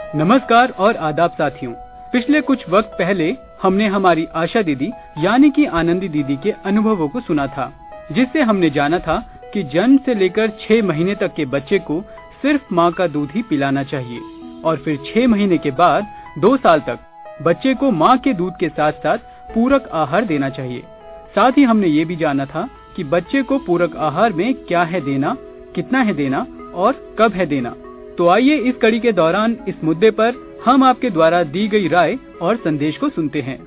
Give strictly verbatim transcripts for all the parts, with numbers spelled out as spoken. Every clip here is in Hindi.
नमस्कार और आदाब साथियों। पिछले कुछ वक्त पहले हमने हमारी आशा दीदी यानी कि आनंदी दीदी के अनुभवों को सुना था, जिससे हमने जाना था कि जन्म से लेकर छह महीने तक के बच्चे को सिर्फ माँ का दूध ही पिलाना चाहिए और फिर छह महीने के बाद दो साल तक बच्चे को माँ के दूध के साथ साथ पूरक आहार देना चाहिए। साथ ही हमने ये भी जाना था कि बच्चे को पूरक आहार में क्या है देना, कितना है देना और कब है देना। तो आइए इस कड़ी के दौरान इस मुद्दे पर हम आपके द्वारा दी गई राय और संदेश को सुनते हैं।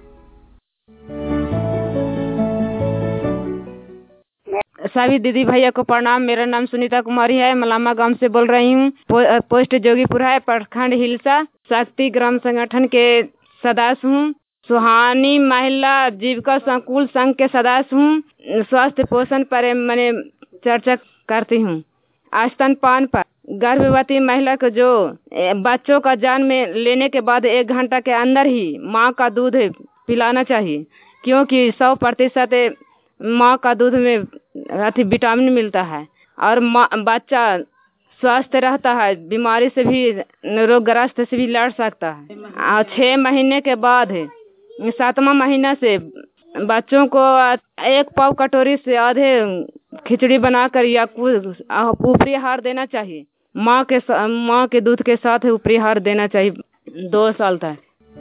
सभी दीदी भैया को प्रणाम। मेरा नाम सुनीता कुमारी है, मलामा गांव से बोल रही हूँ। पो, पोस्ट जोगीपुर है, प्रखंड हिलसा, शक्ति ग्राम संगठन के सदस्य हूँ। सुहानी महिला जीविका संकुल संघ के सदस्य हूँ। स्वास्थ्य पोषण पर मैंने चर्चा करती हूँ। स्तनपान पर गर्भवती महिला को जो बच्चों का जन्म लेने के बाद एक घंटा के अंदर ही माँ का दूध पिलाना चाहिए, क्योंकि सौ प्रतिशत माँ का दूध में अति विटामिन मिलता है और बच्चा स्वस्थ रहता है, बीमारी से भी रोगग्रस्त से भी लड़ सकता है। और छह महीने के बाद सातवां महीना से बच्चों को एक पाव कटोरी से आधे खिचड़ी बनाकर या ऊपरी आहार देना चाहिए। माँ के माँ के दूध के साथ ऊपरी आहार देना चाहिए दो साल तक।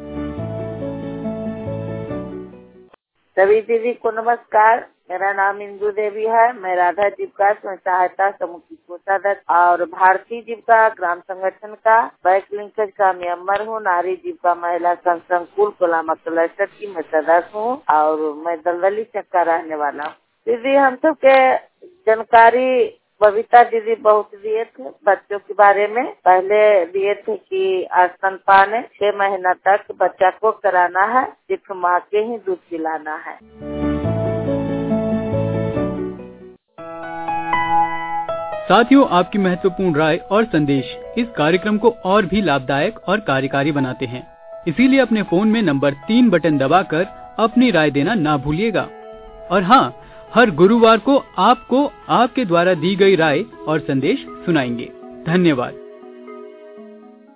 सभी दीदी को नमस्कार। मेरा नाम इंदु देवी है। मैं राधा जीविका स्वयं सहायता समूह की कोषाध्यक्ष और भारतीय जीविका ग्राम संगठन का बैक लिंकेज का मेंबर हूँ। नारी जीविका महिला संकुल कोलामा क्लस्टर की मैं सदस्य हूँ और मैं दलदली चक्का रहने वाला हूँ। दीदी हम सब के जानकारी बबीता दीदी बहुत दिए थे बच्चों के बारे में। पहले दिए थे कि स्तनपान छह महीना तक बच्चा को कराना है, सिर्फ माँ के ही दूध पिलाना है। साथियों, आपकी महत्वपूर्ण राय और संदेश इस कार्यक्रम को और भी लाभदायक और कार्यकारी बनाते हैं। इसीलिए अपने फोन में नंबर तीन बटन दबाकर अपनी राय देना ना भूलिएगा। और हाँ, हर गुरुवार को आपको आपके द्वारा दी गई राय और संदेश सुनाएंगे। धन्यवाद।